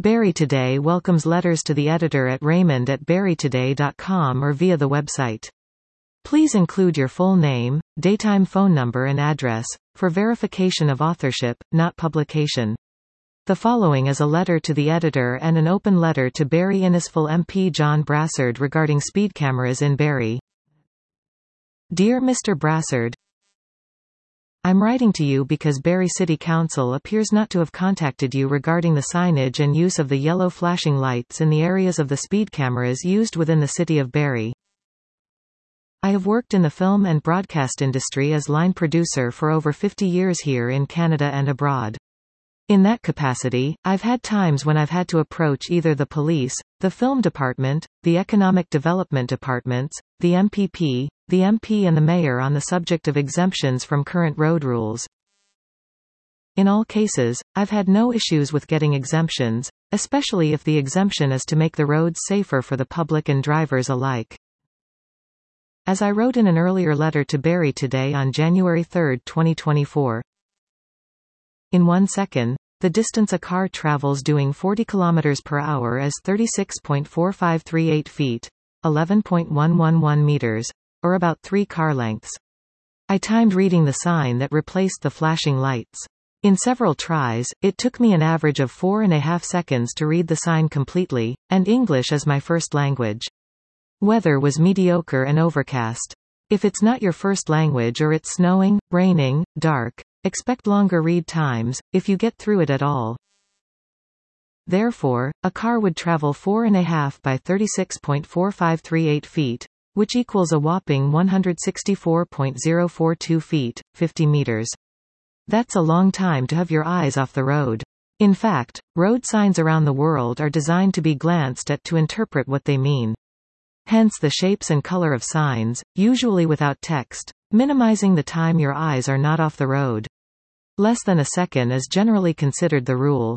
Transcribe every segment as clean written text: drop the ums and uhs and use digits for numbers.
Barrie Today welcomes letters to the editor at raymond@barrietoday.com or via the website. Please include your full name, daytime phone number and address, for verification of authorship, not publication. The following is a letter to the editor and an open letter to Barrie Innisfil MP John Brassard regarding speed cameras in Barrie. Dear Mr. Brassard, I'm writing to you because Barrie City Council appears not to have contacted you regarding the signage and use of the yellow flashing lights in the areas of the speed cameras used within the city of Barrie. I have worked in the film and broadcast industry as line producer for over 50 years here in Canada and abroad. In that capacity, I've had times when I've had to approach either the police, the film department, the economic development departments, the MPP, the MP and the mayor on the subject of exemptions from current road rules. In all cases, I've had no issues with getting exemptions, especially if the exemption is to make the roads safer for the public and drivers alike. As I wrote in an earlier letter to Barrie Today on January 3, 2024. In 1 second, the distance a car travels doing 40 km per hour is 36.4538 feet, 11.111 meters, or about 3 car lengths. I timed reading the sign that replaced the flashing lights. In several tries, it took me an average of 4.5 seconds to read the sign completely, and English is my first language. Weather was mediocre and overcast. If it's not your first language or it's snowing, raining, dark, expect longer read times, if you get through it at all. Therefore, a car would travel 4.5 by 36.4538 feet, which equals a whopping 164.042 feet, 50 meters. That's a long time to have your eyes off the road. In fact, road signs around the world are designed to be glanced at to interpret what they mean. Hence the shapes and color of signs, usually without text, minimizing the time your eyes are not off the road. Less than a second is generally considered the rule.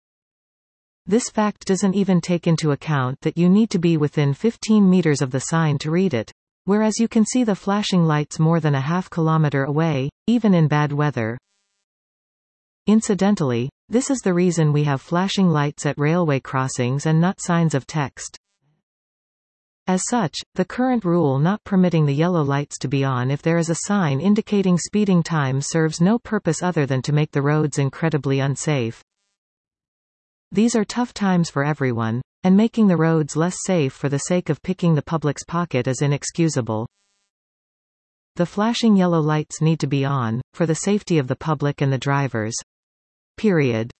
This fact doesn't even take into account that you need to be within 15 meters of the sign to read it, whereas you can see the flashing lights more than a half kilometer away, even in bad weather. Incidentally, this is the reason we have flashing lights at railway crossings and not signs of text. As such, the current rule not permitting the yellow lights to be on if there is a sign indicating speeding time serves no purpose other than to make the roads incredibly unsafe. These are tough times for everyone, and making the roads less safe for the sake of picking the public's pocket is inexcusable. The flashing yellow lights need to be on, for the safety of the public and the drivers. Period.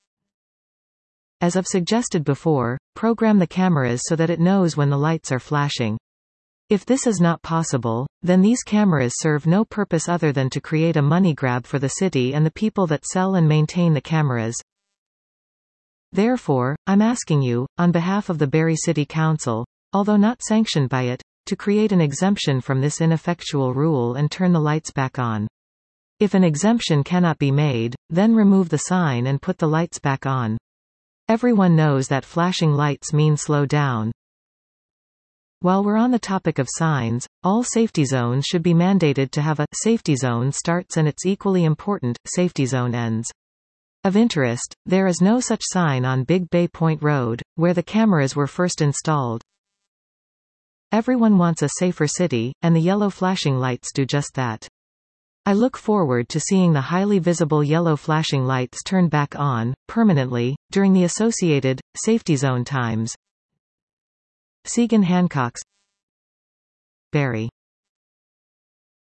As I've suggested before, program the cameras so that it knows when the lights are flashing. If this is not possible, then these cameras serve no purpose other than to create a money grab for the city and the people that sell and maintain the cameras. Therefore, I'm asking you, on behalf of the Barrie City Council, although not sanctioned by it, to create an exemption from this ineffectual rule and turn the lights back on. If an exemption cannot be made, then remove the sign and put the lights back on. Everyone knows that flashing lights mean slow down. While we're on the topic of signs, all safety zones should be mandated to have a safety zone starts and its equally important safety zone ends. Of interest, there is no such sign on Big Bay Point Road, where the cameras were first installed. Everyone wants a safer city, and the yellow flashing lights do just that. I look forward to seeing the highly visible yellow flashing lights turned back on, permanently, during the associated safety zone times. Segan Hancox, Barrie.